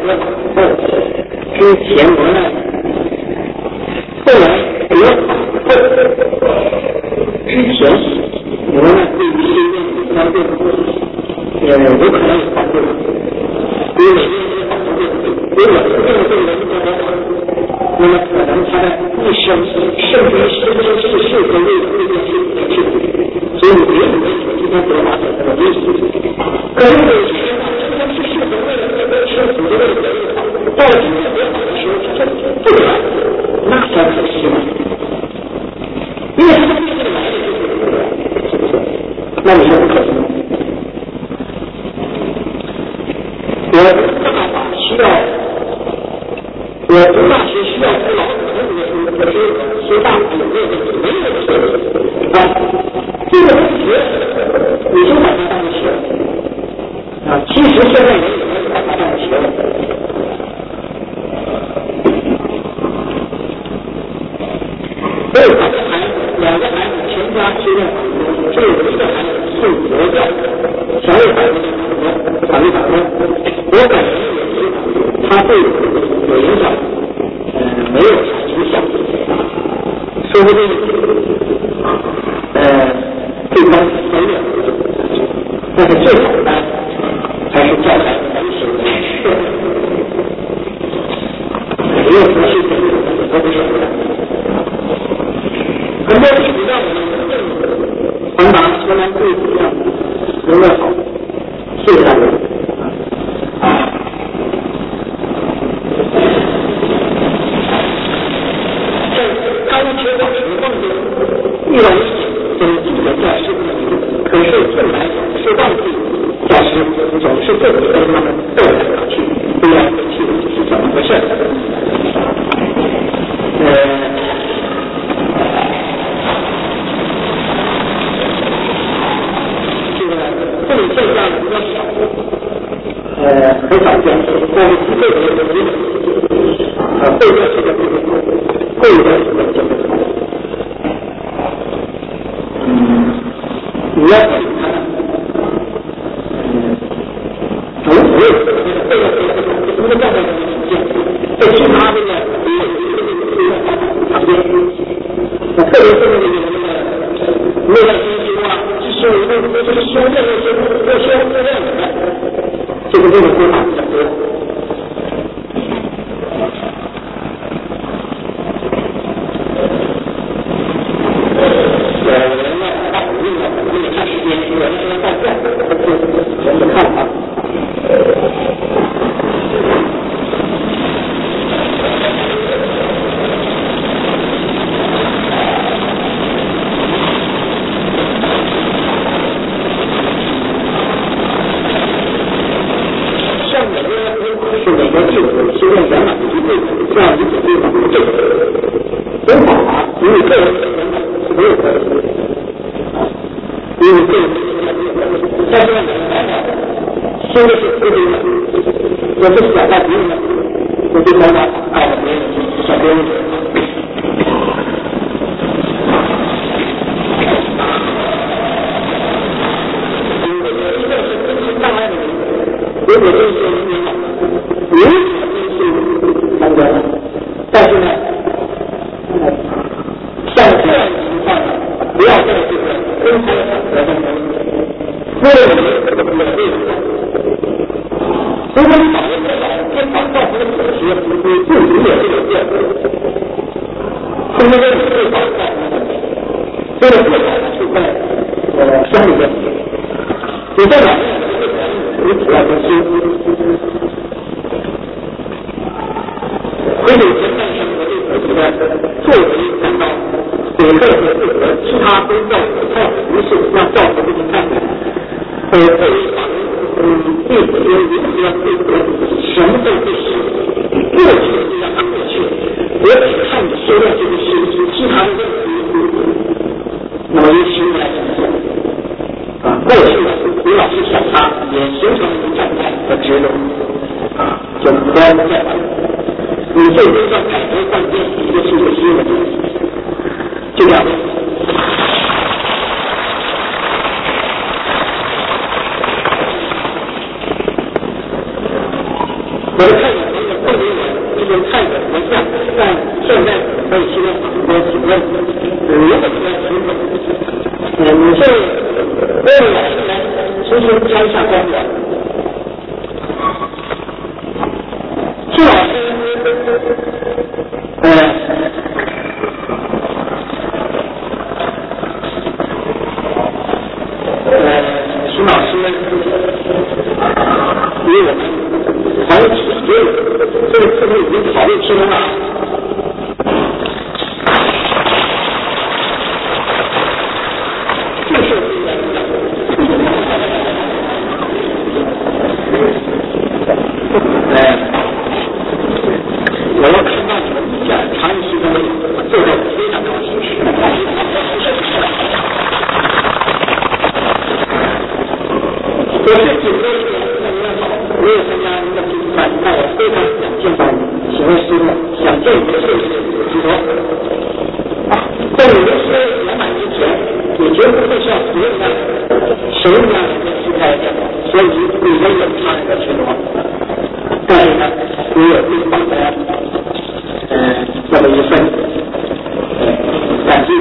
个往后之前磨难，后来别往后之前磨难对于这件相对有可能有帮助，因为如果是这个对人那么可能他的一生甚至于生生世世都为了这件事情去努力，所以别以为我今天得法者这么危险，可是有些人生生世世都为了这个吃苦，为了这个到了真正得法的时候，他不得，那才可惜呢，因为他们这个来的就是不得，那你说不可惜吗？我大法需要。我读大学需要读老子的书，可是学大法有没有问题？没有问题啊！这个问题你就把它当成学问啊！其实现在人也没有把它当成学问。所以两个孩子全家修炼法门，只有一个孩子受佛教，小一孩子法律法官。我感觉也是他对有影响，没有啥影响，说不定对方很远，但是最好的还是教孩子能行的事，没有不是真的，我不是的。很多例子让我们传达河南贵族样人们好，谢谢大家。遇到危险，总记得教师的名字，可是后来总是忘记教师，总是自己跟他们斗来斗去，不要回去是怎么回事？这个这种现象比较少，很少见，但是不会有人会的是个会的是个你要看无所谓，这个状态是很健康，在其他这个旁边，特别是那个内在精修啊，修一个这个修炼的修，要修自恋的，这个方法比较多。我是想到别人，我就想到爱的别人，小别人。如果这些人是参加了，但是呢，像这样的情况，不要在这个公开场合当中，为了如果你把人家先把造成的损失，你自己也是有见识，是因为你最好造成的问题，这个最好是在生理问题，你在哪里你主要的修，所以前半生的这个作为讲到给类和适合其他宗教所太不是要造成这个看法，对于这些如何配合，什么都不是，过去就让它过去，我只看你修炼这个事，其他的问题，那么由心来影响过去了，你老是想它，也形成一个状态和执着就不要再玩。你最终要改头换面，一个是一个新的东西，就这样。我的看法现在可以现在很多请问，如果说你是未来其实开下公园，徐老师，徐老师与我们团体这个次已经讨论清了。我要看到你们一家长期的做到非常高兴。我是9个月我也参加您的比赛，那我非常想见到你，请问师傅，想见你的谢谢许多。在你的事业圆满之前，你绝不会像别人一样神一样的去开展，所以你们有他人的承诺。但是呢，你有对方的这么一份感激。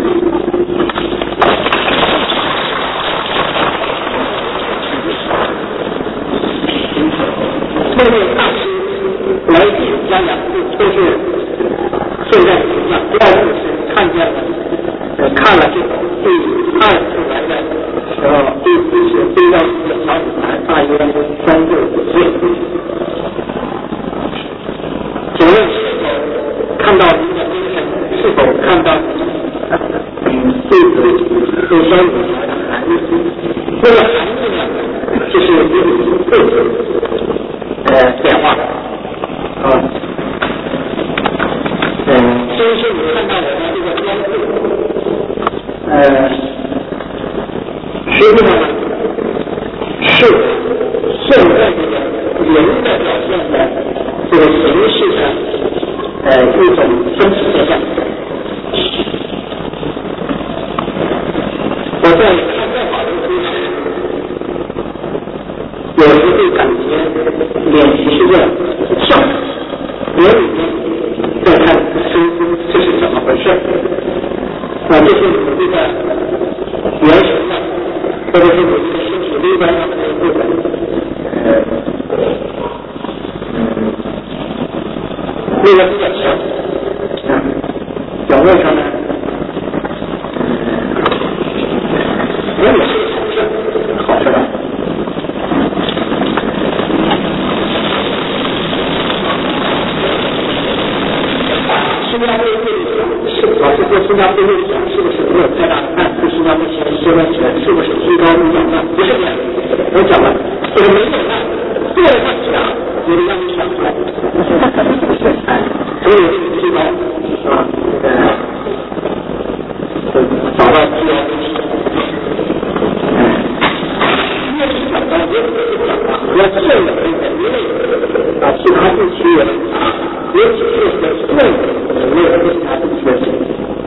那位大师来自嘉阳，就是现在怎样？第二次是看见了，看了这种第2次来的时候，第4次飞到一个小女孩，大约3、6岁。请问是否看到您的精神？是否看到对小女孩的含义？这个含义呢，就是有对变化先是你看到我的这个标志，实际上呢是现在这个人的表现的这个形式的一种分析现象。我在看再好的书时，有时会感觉脸皮是这样跳，脸里面再看这是怎么回事？这是你这个元神的，或者是你这个身体微观上的部分，那个比较强，表面上呢，也是好事吧。新加坡会是老师说新加坡会讲是不是没有太大的暗示？新加坡前10年前是不是居高临下呢？不是这样，我讲了，这个没有暗，做了他讲，有的让你想出来，所以这个居高啊，找到居高临下，越是讲到越是讲啊，要见了这个因为其他地区人啊，尤其是内没有其他地区的人。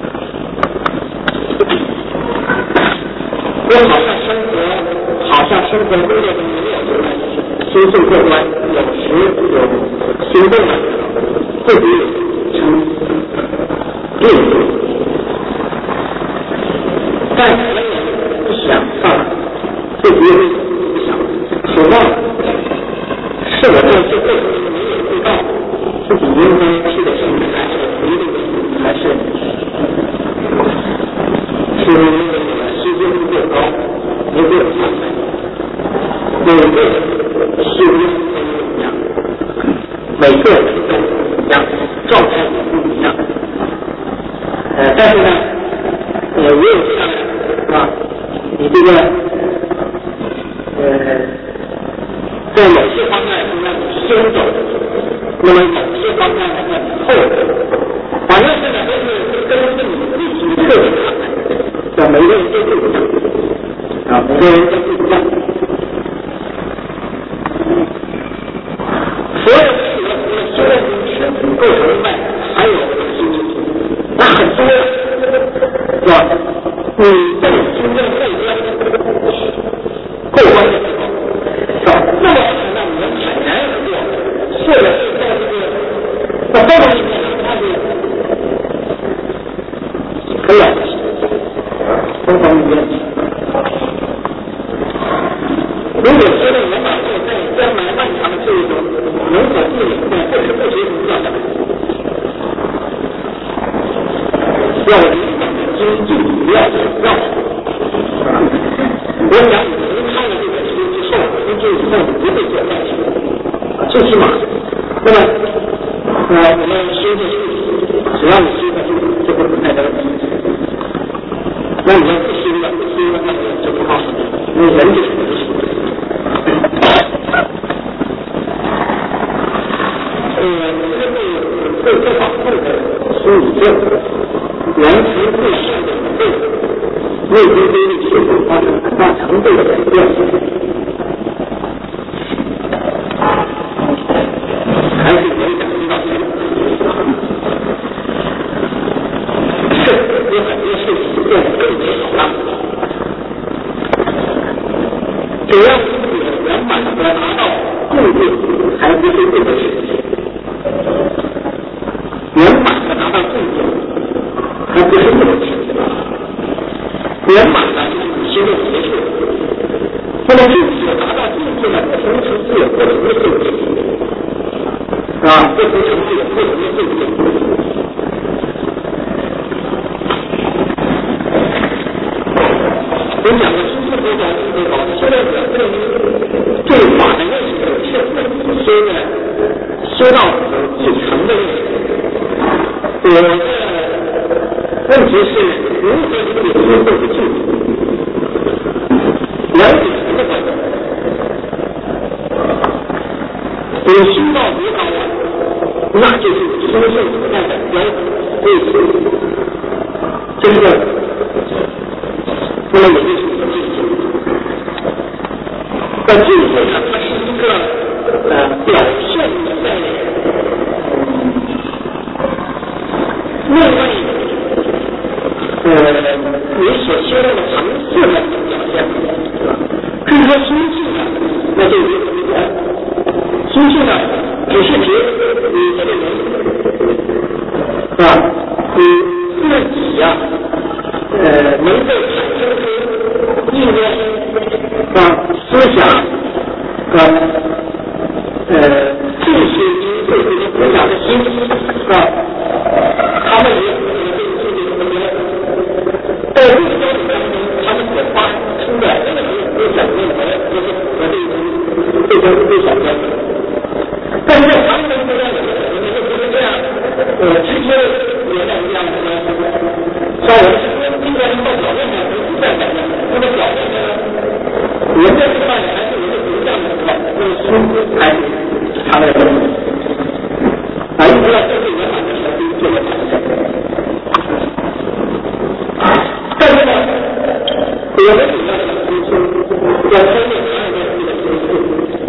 我好像生活工作中没有这个心性过关，有时有行动了，自己成病，但是不想上，自己不想渴望，是我这次为什么没有知道自己应该吃的是还是回的还是因为时间不够高，也没有上来，每个时间都不一样，每个人都不一样，状态也不一样。但是呢，也有这样是吧？你这个在某些方面是让你先走，那么某些方面呢让你后走。反正这个都是根据你自己个人看来，每个人都不一样啊，每个人都不一样。所有的事情除了修炼身体构成以外，还有心灵，那很多是吧？你在真正过关的时候，是吧？那么让你们坦然而过，或者是在这个在包容里面，它是很了不起，东方面。如果说的圆满后，在将来漫长的岁月中，能否避免在不知不觉中掉下来？要理想的经济不要绕。我想您看了这本书之后，您就以后不会做坏事，最起码，那么我们修的书，只要你修的书，就不存在这个问题。那你要不修了，那就不好，因为人就是不行。对这方面的书理论，完全对现的内心规律系统发生很大程度的改变。还是有点知道有很多事情变得更美好了。只要是圆满的达到目的，还不是这个事情。圆满的达到境界，还不是这个事情。圆满的就是你修的结束。那么具体的达到境界呢，不同层次有不同的境界，不同层次有不同的境界。我讲的修持佛法是说，修炼者对法的认识有限，修到几层的认识。我的问题是如何理解修持的境界？了解什么观点？你修到多高啊？那就是修圣所在的标准位置，真正。那么也就是一个境界。境界呢，它是一个表现在内外你所修炼的层次的表现。至于说心性呢，那就有什么心性呢，只是指你这个人你自己呀能够产生出意念思想这些因素这些复杂的心他们也在这个标准当中，他们所发出的这个思想认为这是符合这种思想标准。但是在常人中呢，有的人就不是这样，直接原来这样子的，像我们今天到表面上不再改变，那么表面呢，人家吃饭还是人家不这样的时候，那么心还是常人的问题。一直到这个圆满的时候，就会产生。但是呢，我们主要的心性要分辨他人的这个心性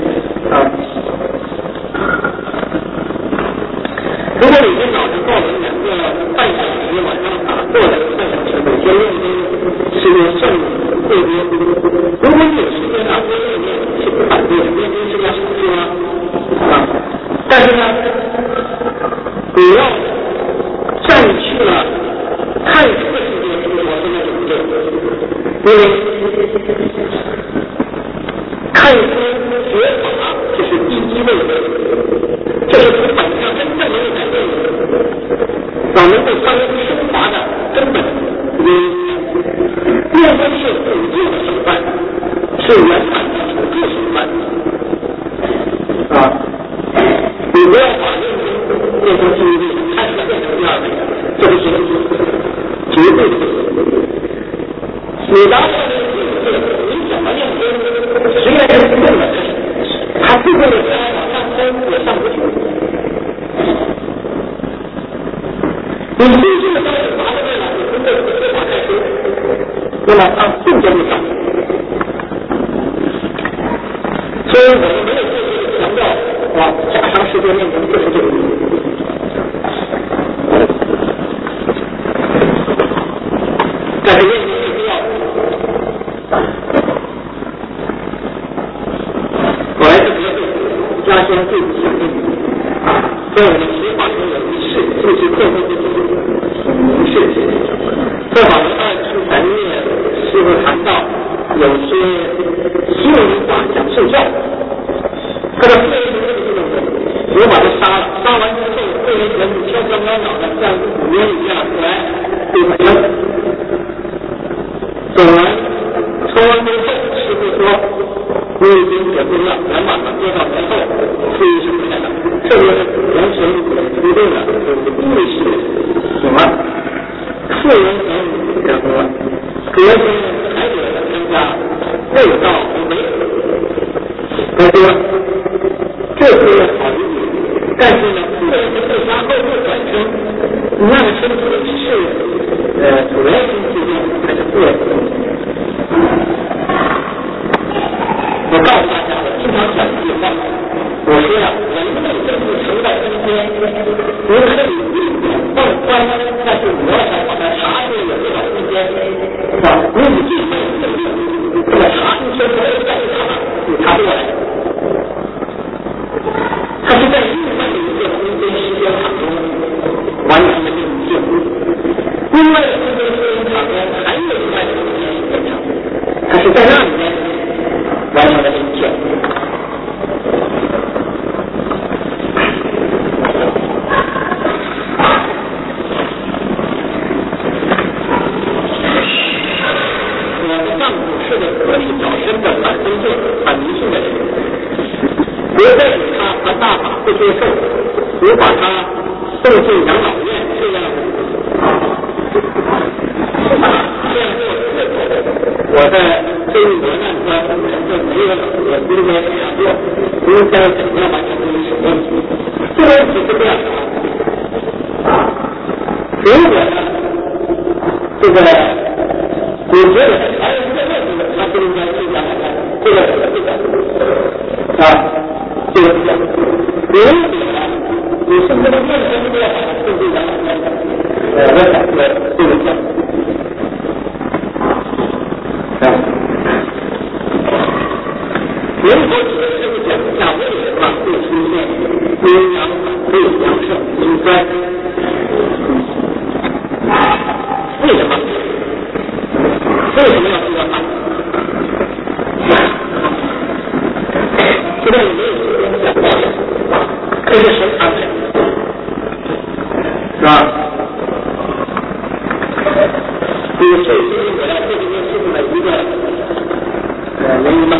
如果你跟老师报名2个半小时，晚上打坐2个半小时，每天练功是圣对功。如果你有时间多练是不反对的，练功是要少说但是呢，你要占据了看书的时间，我现在就不对，因为看书学法这是第一位的，这是从本质上真正能够改变能够发生升华的根本原因。练功是辅助的手段，是圆满的辅助手段你不要把练功第一位看书变成第二位，这不行，绝对不行。你达到这个境界，你怎么练功，虽然是不用的，他不会的往上升也上不去。你心性的标准达到这了，你通过这个方法开始，那么他瞬间就上。所以我们没有对这个强调加长时间练功，不是这个意思。但是练功是必要的。我来自河北，家乡最不想念在我们学法中有一事，就是课后的名士。在就会谈到有些新闻法想睡觉，这个废人我把他杀了，杀完之后废人悄悄袅袅的像五年一样来对他生，走完抽完之后师傅说你已经结婚了，来马上接到之后出于什么来了，这个完全决定了就是故事什么富人能结婚，隔天还得参加味道没他说这是好一点，但是呢富人的自杀后不转生，你让他生出的是主人生之间还是富人？我告诉大家，我经常讲一句话，我说呀，人类政治时代中间，你可以放宽，但是我想把它查出有多少空间，是吧？你这个查出去所有在你查不过来，它是在另外的一个空间时间场中完成的这种进步，另外的空间时间场中还有另外的空间时间场，它是在那里面完成的这一切。我的丈夫是个颗粒较深的反宗教、反迷信的人，我再给他传大法不接受，我把他送进养老院，这样我在对于磨难端这没有我今天想过应该怎么样完成这个问题，这个问题是这样的如果呢这个你觉得还有一个问题他不应该这样这个这个如果你是不能认真做好送进养老院我想说这个讲如果你的师傅讲一下为什么会出现阴阳反对、阳盛阴衰？为什么？为什么要这样办？现在有没有时间讲到？这是谁安排？是吧？这个最近我要对这件事情的一个原因吗？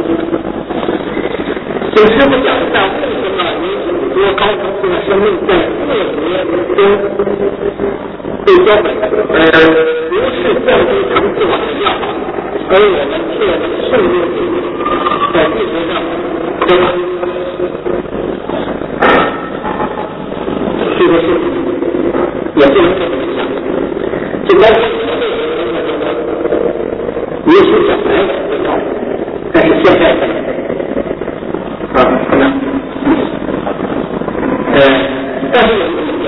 请师傅讲一下为什么有很多高层次的生命在个别中被标本，不是降低层次往的药，而我们却顺应在地球上对吧？这个事情也不能这么想，就包括也许小孩会搞，但是现在可能但是有一点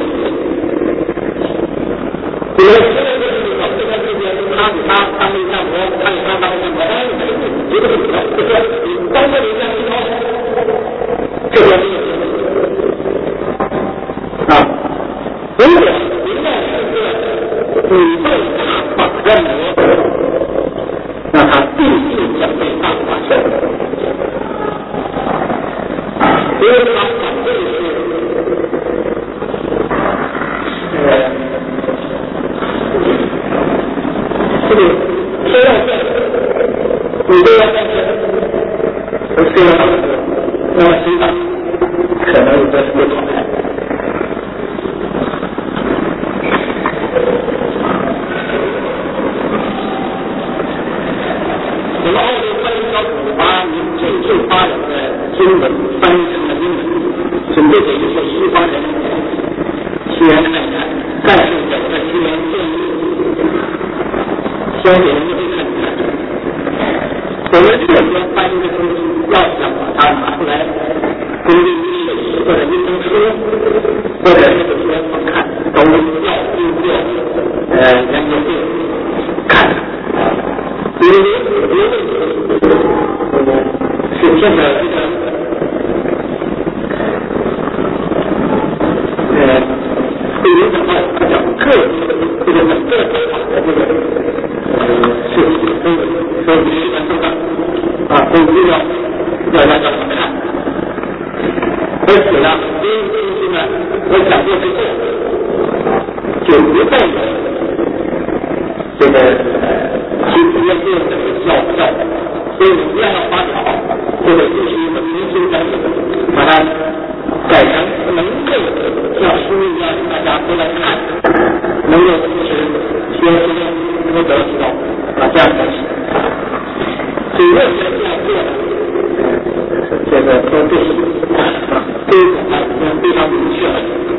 比如现在这个地方这段时间他给他当一下模，他给他当一下模，但是你觉得很高，就是你当个人家一高这边没有如果您在是个宇宙大法的模，那他必定将被大法受，因为他反对是这个谁要变，你都要变成，不是要那么心脏可能有的是不好看。我们澳洲翻译到把您最发展的经文翻译成了英文，准备给一些西方人去看看，但是有的居然建议先给人们去看看。我们这边翻译的东西，要想把它拿出来公诸于世，或者印成书，或者是说看，都要经过研究会看。因为是现在这个对于什么叫个这个法的这个事情， 过之后，就不再有这个去直接做这个效果，所以我们要发表或者进行一个重新整理，把它改成能够像书一样大家都来看，能够同时学习能够得到这样的东西。所以为什么这样做呢？这个说对，这一点呢非常明确。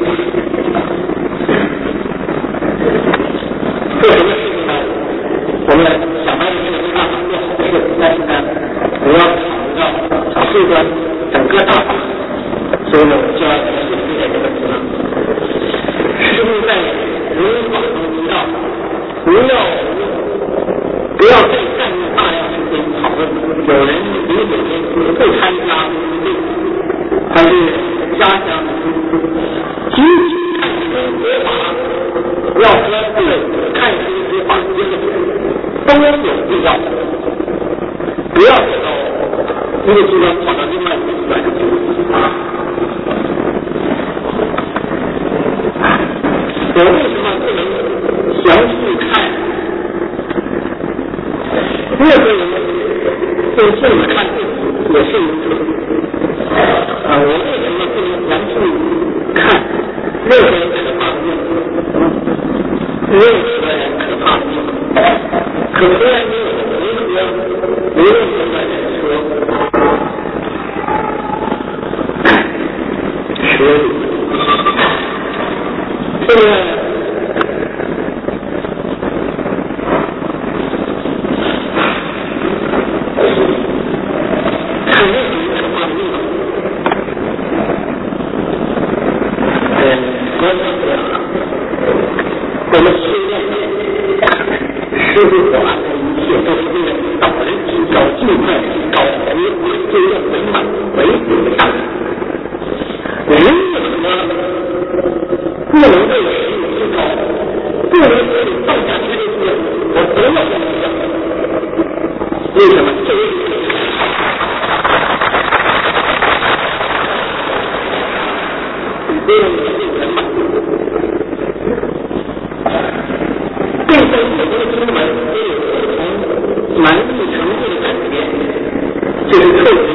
做什么事情呢？我们想到的是个大法做好事，但是呢，我要考虑到整个大法，所以呢，就要解释这个问题了。师父在文法中提到，不要再占用大量时间讨论有人理解为不参加会，还是加强集体看书学法，要和个体看书学法结合，都有必要。不要走到一个极端跑到另外一个极端去我为什么不能详细看？任何人对自己看自己也是如此。我为什么不能详细看任何人可怕的命？任何人可怕的命，可从来没有无论什么人说学理，这个。我们训练师父所安排一切都是为了导人提高尽快提高佛法经验圆满为主的上人为什么不能为了使你提高，不能使你放下这些我不要的提高？为什么？这是为了你的圆满。对生活中的经文都有不同难易程度的改变，就是特别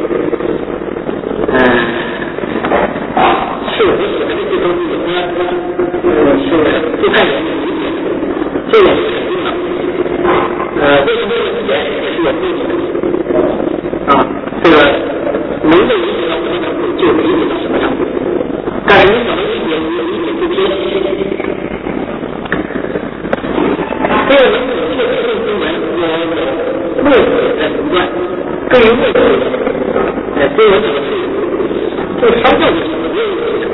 是我写的这些东西有的是不太容易理解，这也是肯定的。为什么这个写也是有目的的这个能够理解到什么程度就理解到什么程度，但是你怎么理解你理解不清。这个能理解这种经文有默许在不断，对于默许对我怎么去就烧掉就行了，没有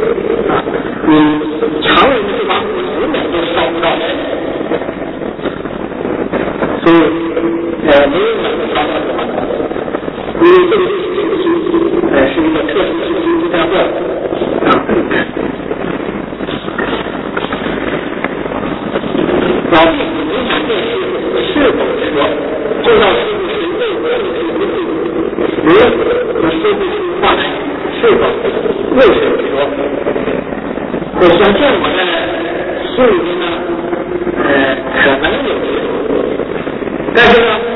你常人是把10秒都烧不到的，所以没有哪个烧到的话，因为这个是一个特殊时期就这样做老弟影响这是否说就到师父是为我如和师父说话来是否为谁说？我相信我的心里面呢可能有些，但是呢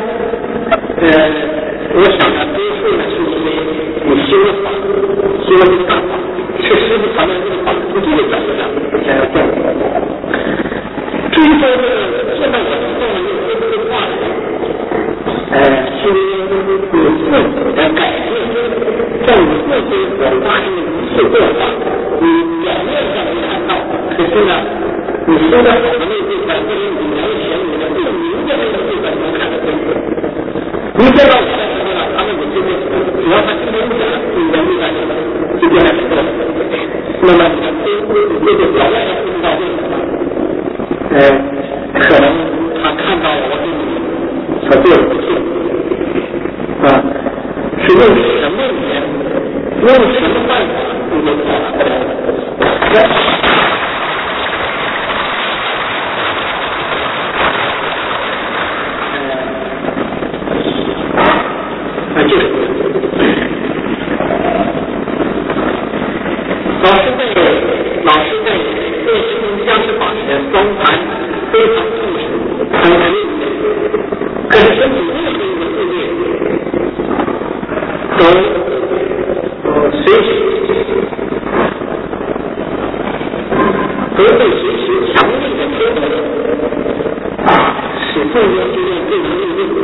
我想呢多数呢是因为你修了法，修了这个大法，是师父传的这个法，从这个角度上才要证明。至于说这个现在我听到的这个话呢，是你自己的改变，在你自己所发生的一切变化，你表面上没看到，可是呢，你修的好的那部分，或者你描写你的最明的那个部分，能看得清楚。你见到我的时候呢，他们就会，只要他今天讲，你的那个就变得很多。那么你这个表面上不知道为什么。可能他看到我对你所做的不幸是用什么语言，用什么办法你都表达不了。就是老师更多经验更能应用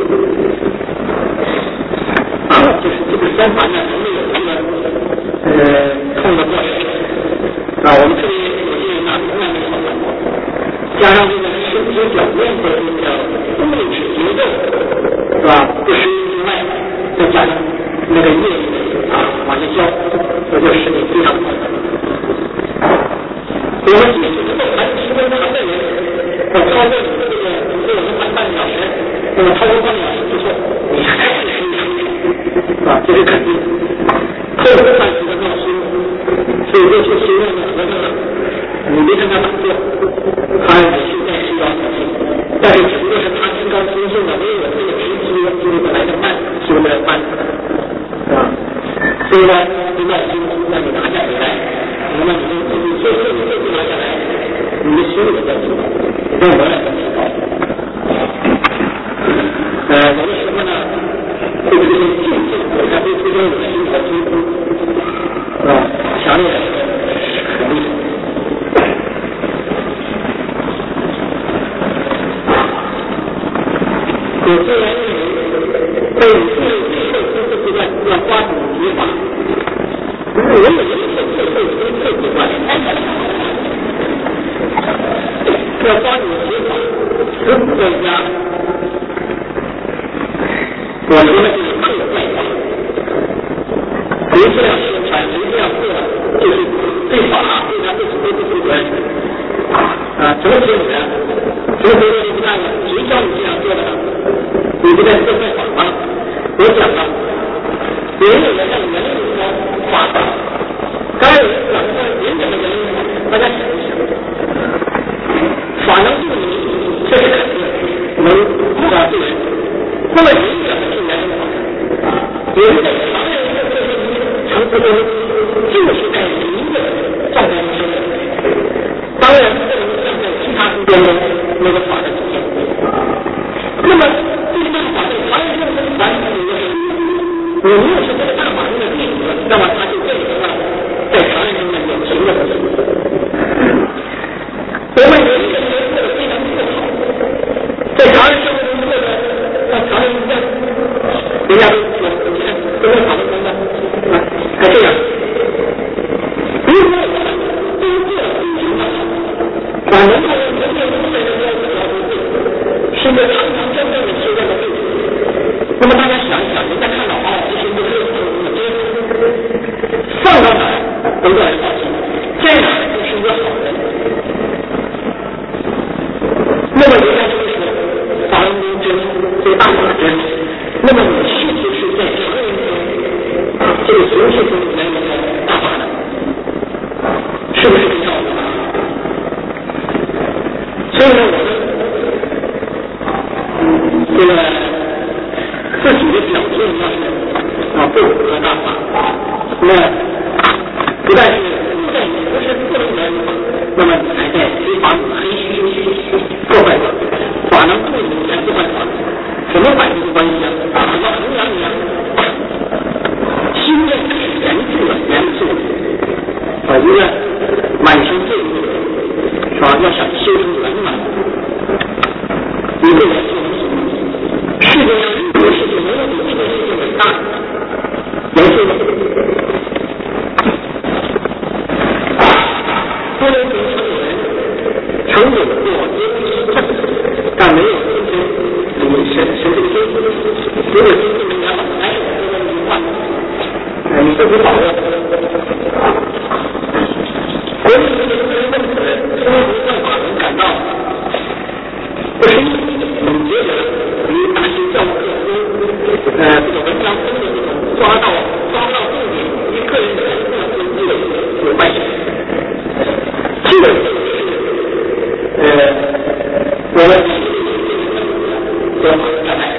就是这个相反呢，人类有一个痛的过程我们特别有些人从来没有想过，加上这个身体表面的这个物质结构是吧？不实之外，再加上那个业力往下消，这就使你非常痛。我们即使能够谈时间长的人，超过你的这个，比如我们谈半个小时，那么超过半个小时之后，你还是身体是吧？这是肯定的。后半时的闹心，所以说去学院的和尚，你没跟他打坐，他也是在需要自信，但是只不过是他心高心性的，没有我这个直接就是来的慢，修的慢，是吧？所以呢，一闹心，那你拿下回来，那么你最后拿下来，你的心理的提高，让我来提高。有的时候呢，会出现境界，还会出现有心理的冲突，是吧？强烈的，很厉害。有些人认为，在自受这阶段要抓紧结法，我有人特别关键，要抓紧结法，十五在家。我说的就是特怪法，谁这样宣传，谁这样做，就是对法对他自己都不负责任怎么说你呢？什么时候你不干了？谁叫你这样做的呢？你不在做怪法吗？我讲了，人有人让人说法的，当然有人讲说人怎么人大家想一想，法能救你，这是肯定能救人。那么人怎么救人法？人在常人的这些层次中，就是在人的状态中生的。当然，这能像在其他空间中那个法的体现。那么，对这个法在常人中的反省的是，你没有是这个大法中的弟子，那么他就变成了在常人中的有情的东西。我们人的人过得非常不好，在常人生活中过得像常人一样，人家都说，你看都会法门中的还这样。如果我们都做心情的好，能够人类无限的标准是一个常常真正的修炼的对象。那么大家想一想，人家看到其实就是放到哪儿都让人放心，在哪儿就是一个好人。那么人家就说法门中真最大法真，那么你是不是在常人中这个形式中来一个大法呢？是不是这样的？所以呢，我们这个自己的表现要是不符合大法，那不但是不是不能人法，那么你还在违法黑虚破坏法，法能助你才破坏法，什么法就是关系啊？要衡量你心念是元素一个满身罪恶是吧？要想修成圆满，一个人世界上任何事情没有比这个事情伟大，能说吗？不能形成有人成有过但没有今天你神的天赋，如果今天你要还有这个名化，你自己把握。所以这个人问题，通过法门感到不是你觉得与大学教课这个文章中的这种抓到重点与个人的这个有关系。这个就是我们说法障碍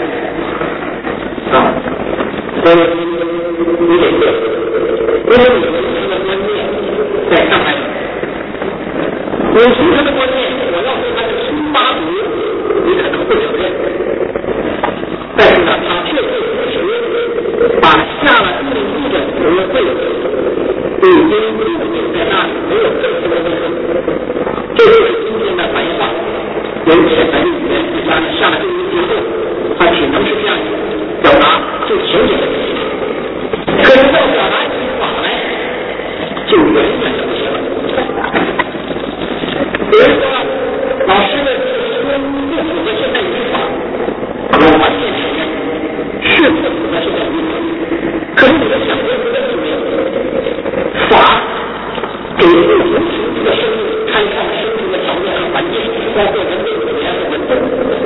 所以你得对，因为你形成的观念在障碍你形成的观念，我要说它是轻八毒，你可能不承认，但是呢，它确确实实把下了定义的所有罪已经固定在那里，没有任何的问题。这就是今天的白话，由浅白的语言加上下的这一结构，它只能是这样表达，就停止了。可是到表达语法来，就远远的不行了。比如说，老师的说不符合现代语法，我完全承认是不符合现代语法。可是你们想过一个问题没有？法给不同形式的生物开创生存的条件和环境，包括人类语言和文字。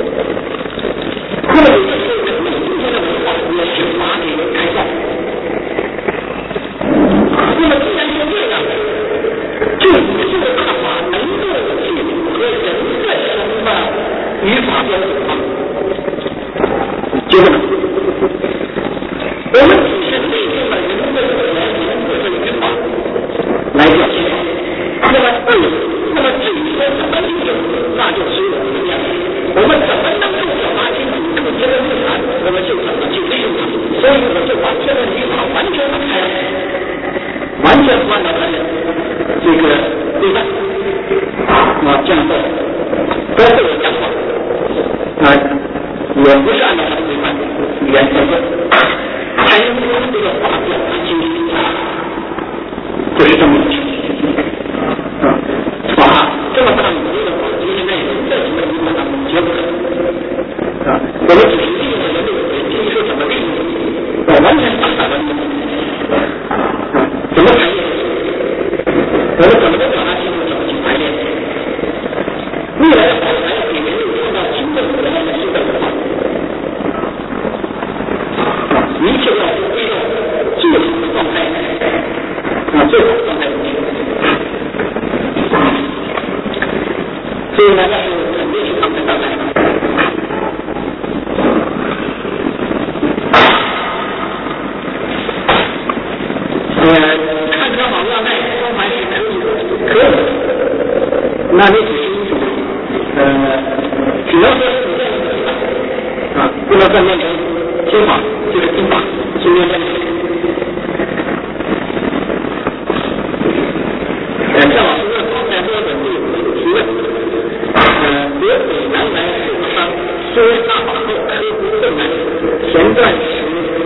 那么有的时候，人类今天的文化也是法给人开创。那么既然是这样，就宇宙的大法能够去符合人的什么语法标准吗？觉得呢？我们只是利用了人的语言文字和语法来表现。那么至于说怎么利用，那就是我们的样子。我们怎么能够表达清楚这些的内涵，我们就怎么去利用它。所以我就把这个语法完全打开了，完全不按照它的这个规范这样做，包括我讲话也不是按照它的规范语言在做，才能把这个法表达清楚，就是这么一个法这么大努力的话，今天在人的什么语法当中绝不可能我们只是利用了人的语言，至于说怎么利用，我完全打散了怎么排列，我们怎么能表达清楚，怎么去排列。未来的法还要给人类创造新的语言和新的文化，一切要归到最好的状态，最好的状态中去。所以呢，要是肯定是他们的状态。看穿网络卖光盘是可以的，那你只是只能说是不能算变成听法，就是听法，随便变成。像老师问刚才说的提问，北北南来受伤，虽大法后科不困难，前段时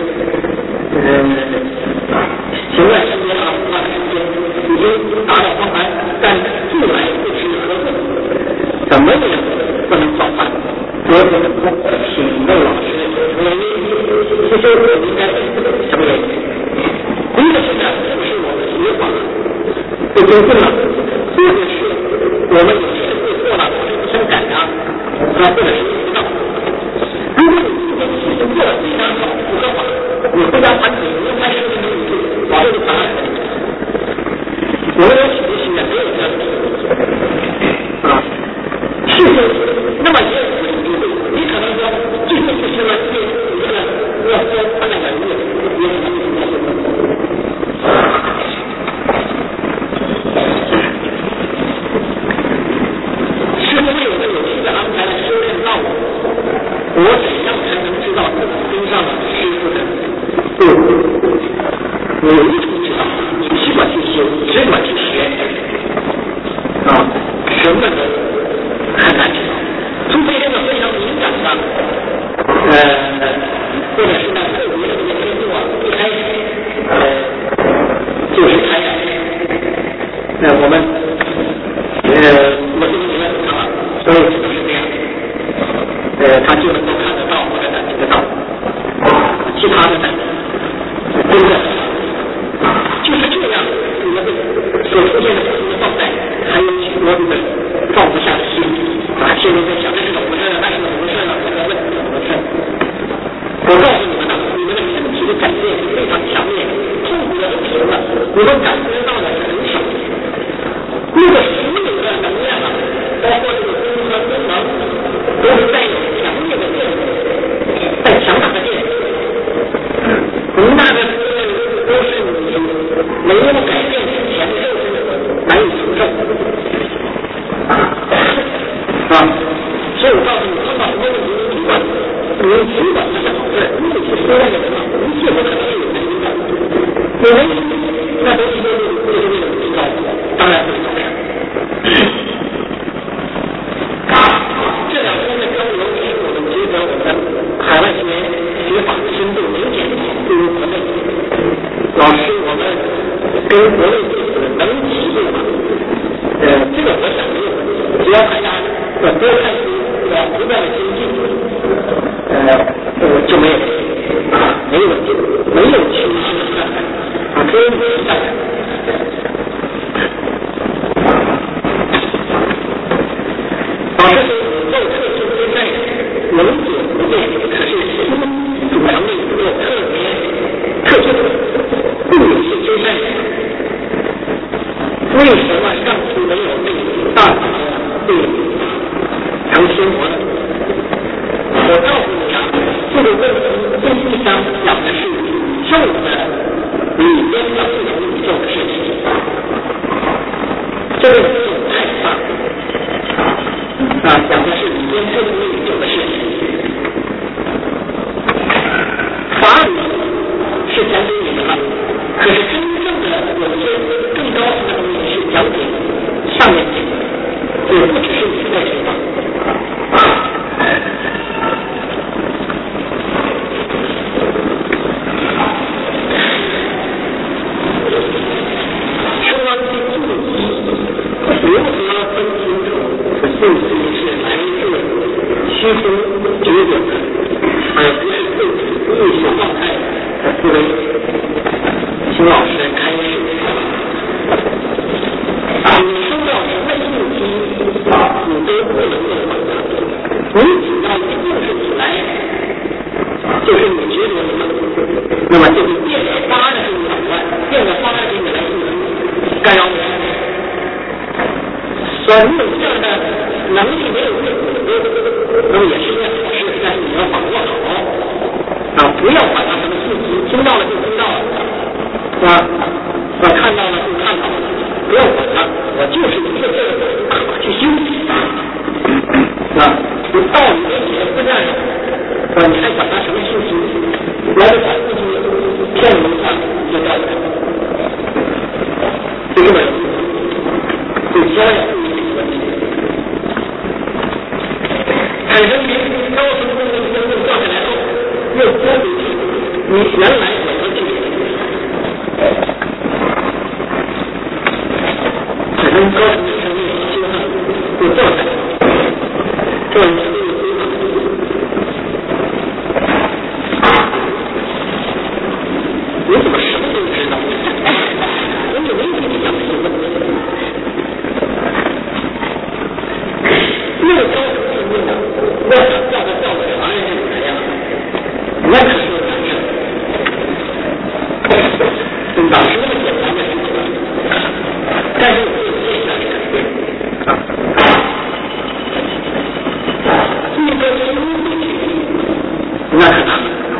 前段时间已经达到光盘，但后来不知何故，怎么也不能造饭。我请问老师，其实我应该什么原因？一个是呢，就是我们语法不精进了，或者是我们有时会错了，不想改它，或者是不知道。如果你已经做得非常好，符合法，你回家盘点，你看是不是能语法这个答案？我们有许多学员没有这样的事情，那么也有可能就会，你可能说最后是什么？你这个要说他那个也可能是不是有的有趣的安排了修炼道路？我怎样才能知道跟上了师傅的路？我一直知道，你只管去修，只管去学什么都很难知道，除非这个非常敏感的或者是呢特别的这个天赋一开始就是开展我们我这个理论所以只能是这样他就能够看得到或者感觉得到，其他的呢真的就是这样，你们所出现的不同的状态，还有许多这个放不下的心现在在想这是怎么回事呢？那是怎么回事呢？这个问题怎么回事？我告诉你们呢，你们的身体的改变是非常强烈，痛苦的不行了，你们感觉到的是很少。那个所有的能量包括这个功和功能，都是带有强烈的电，带强大的电，宏大的都是你没有改变之前就是难以承受所以我告诉你，碰到什么问题你尽管是想好事，你是说那个人一切都可能是有原因的，有原因那都是为了提高，当然会好事。这两天的交流是我们多开始不断的精进，就没有没有去可以不上。这是肉特殊之内能者不对，可是心组成的一个特殊的物理性之内。为什么上次没有被大法被强心魔呢？我告诉你啊，这个问题实际上讲的是宙的里边的不同宇宙的事情，这个宇宙太大讲的是里边不同宇宙的事情。法理是讲给你们了，可是真正的有些更高层的东西是讲给上面的，也不只是你在说话。说到这个动机，如何分清楚这动机是来自虚空觉醒的，而不是自己意识状态的思维？请老师开示。你收到什么信息，你都不能够放大。你只要一定是起来，就是你觉得什么，那么就是变着法的给你捣乱，变着法的给你来信息干扰你。所以你有这样的能力没有对那么也是一件好事，但是你要把握好不要把它什么信息听到了就听到了，看到了就看到了，不要管它，我就是一个这个去修你道理跟你的不占有，你还管它什么信息？来把自己骗人的话就掉下来，就这么对教养注意这个问题。产生高层动力真正掉下来后，又脱离你原来所要去产生高层的生命希望就掉下来，这样是你怎么什么都知道？我有没有跟你讲这个问题？那个高层生命呢？我想叫他叫的啥人是谁呀？那可是个难事。哪是那么简单的事情？但是我有接下来改变。一个新的那可难了。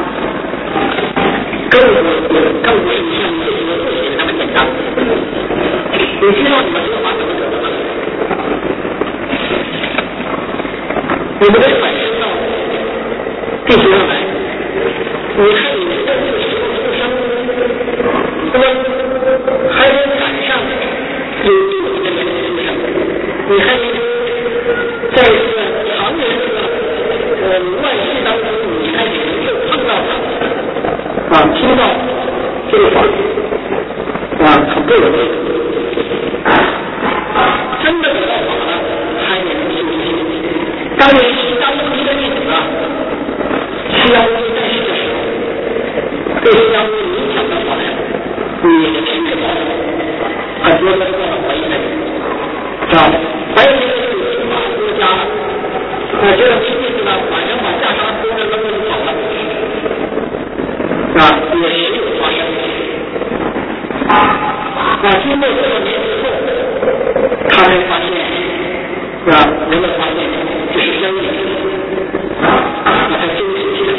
更不是你像你自己的父亲那么简单。你知道你们这个话怎么整的吗？你们得反身到地球上来，你看你们在这个时候出生，那么还得赶上有地球的人出生，你还得在这个常人这个乱世当中，你还得能够碰到他听到这个话很不容易。真的得到法了，还得能修心。当你是当一个弟子需要为在世的时候，对相互影响的话你的亲人保护，很多都是做到怀疑的，还有一个是刑法国家，觉得没意思了，晚上把下沙拖着扔了就跑了，也是有发生。经过这么年之后，他才发现，人们发现这是真理，他才坚持起来。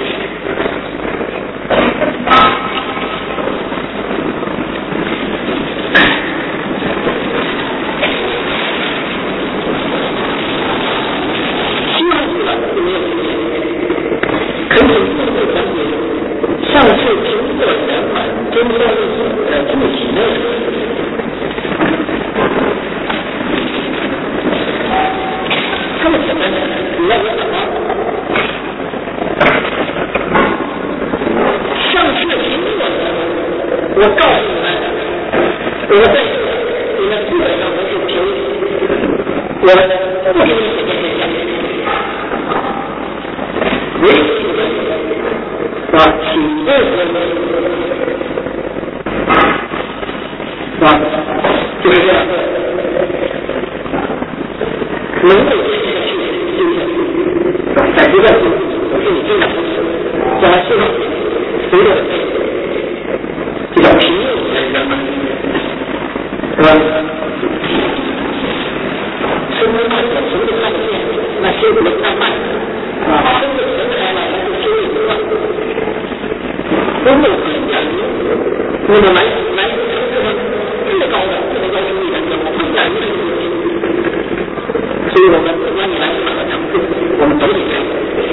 希望死了就没有问题，恳请父母讲解上次评测圆满真相的具体内容。这么简单，你要我怎么？上次评测我告诉你们，我在你们基本上都是凭我不给你写电维系的体验的就是这样，能够在这个是你经常将来希望随着比较平庸的人嘛，是吧？生活慢点，什么都看不见，那修不能太慢啊，真的神开了，那就修不了。工作很讲究，那么来最高的这个要求力的时候，不讲究这个东西。所以我们不管你来哪个程度，我们都得这样。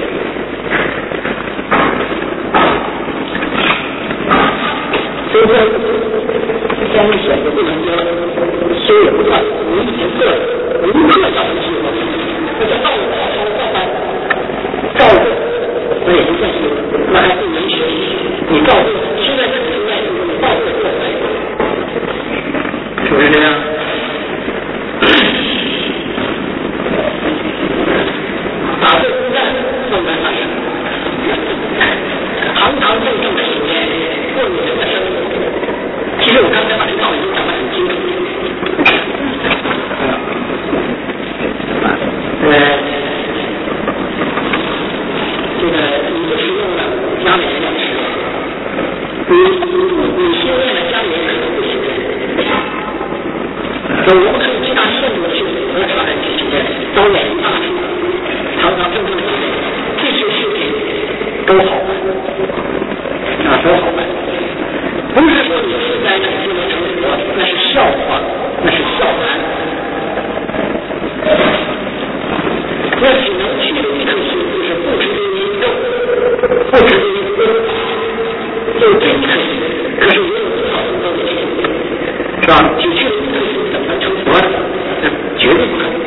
所以说，将来选择不能说修也不算，你已经做了，无课要的时候，那就照着好好的照办，照着那也不算修，那还不允许你照着，现在是不在你照着做来，是不是这样？打这公战放在那里，堂堂正正的时间过你人的生活。其实我刚才把这道理都讲得很清楚。这个你不食用了，家里人要吃；你修炼了，家里人可能不行。所以我们可以极大限度的去和传这个招远大事，堂堂正正的这些事情都好办都好办。不是说你现在就能成佛，那是笑话，那是笑谈。那只能去的一颗心，就是不知因咒，不知因功，就这一颗心。可是也有多少人都得去，是吧？只去了一颗心，怎么能成佛呢？那绝对不可能。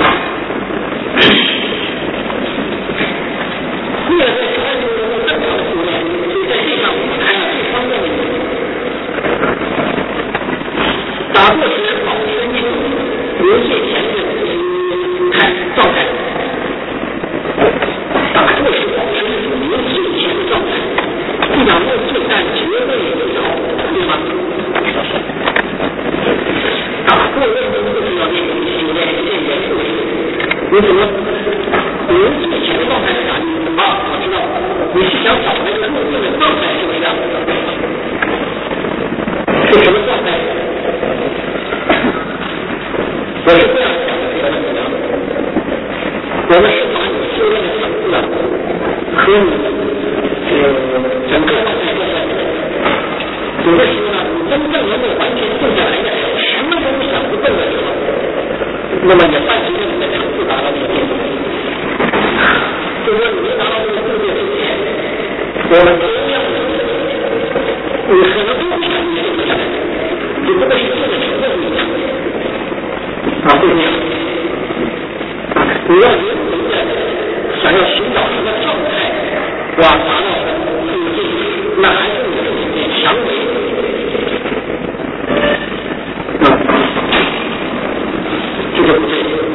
为了在传统中更好的修炼，所以在这上我们谈了这方面的问题。打过时保身处，留谢前面看状态。打过时保身处，留谢前的状态，不讲究最淡绝对好，对吗？打过任务就是要练习练元素。为什么？留谢前的状态是啥意思啊？我知道，你是想找那个入定的状态，是不是？是什么状态？我是这样想的，这个问题啊，我们是把你修炼的程度和你整个状态做在一起。有的时候呢，你真正能够完全静下来的时候，什么都不想不动的时候，那么也伴随着你的程度达到这个境界。就说你没达到这个境界之前，我们同样的，你可能都不想你静下来，只不过是做的程度不一样。不一样你要灵魂的想要寻找什么状态，达到自己，那还是你自己的强为。这个不对。